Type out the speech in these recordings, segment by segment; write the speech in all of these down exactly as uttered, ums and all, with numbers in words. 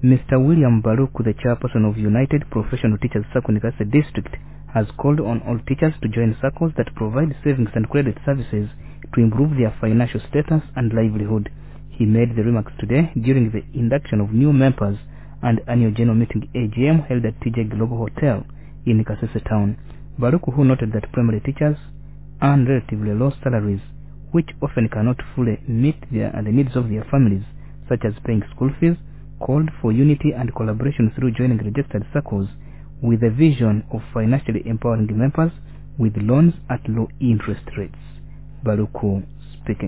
Mister William Baruku, the chairperson of United Professional Teachers Circle in Kase District, has called on all teachers to join circles that provide savings and credit services to improve their financial status and livelihood. He made the remarks today during the induction of new members and annual general meeting A G M held at T J Global Hotel in Kasese Town. Baruku, who noted that primary teachers earn relatively low salaries, which often cannot fully meet their, the needs of their families, such as paying school fees, called for unity and collaboration through joining registered circles with a vision of financially empowering members with loans at low interest rates. Baruku speaking.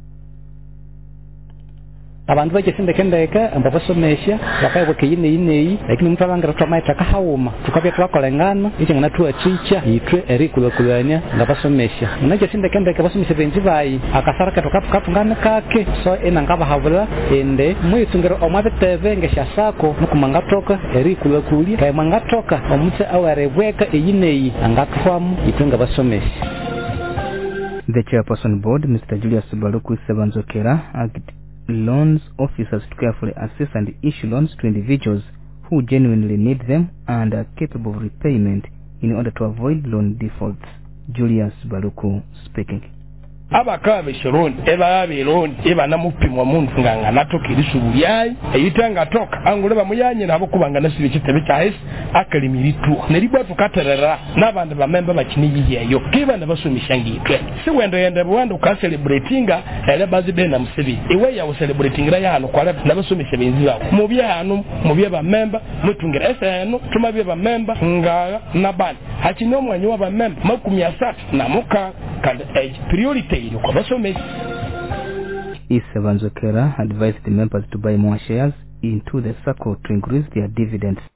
Abantu bakisinde kendeka ambabasomesha bakaywe kiyine ine lakini mtu abanga tamaita kahawuma tukabya twakolengana icyo ngana tuwa chicha yitwe erikulukulanya ngabasomesha nakisinde kendeka basomesha benzi bayi akasaraka tukapungana kake so ena ngaba habula ende mwitungero omwabeteve ngesha sako nukumanga toka erikulukulya kay manga toka omutse awarebweka eyine angatwamu yitwe ngabasomesha. The chairperson board, Mister Julius Baruku Sebanzokera, asked loans officers to carefully assess and issue loans to individuals who genuinely need them and are capable of repayment in order to avoid loan defaults. Julius Baruku speaking. Abakabe shironi eba abironi eba namupimwa muntu nganga natokirisu bulyayi eyitanga toka anguleba muyanye nabo kubanga nasibe kitebe cyahise akalimiritu neribwa tukaterera nabandi ba member bakiniyi yayo kiba nabasomisha ngitwe si wendo yende bwanda uka celebratinga ele birthday na musibi iwe ya celebrating ra yano kwala nabasomisha benzi bawo mubye hano mubye ba member mutungira eseno tumabye ba member nga nabandi hakino mwanyi wa ba member makumi asatu na muka kandi age priority. Sebanzokera advised the members to buy more shares into the circle to increase their dividends.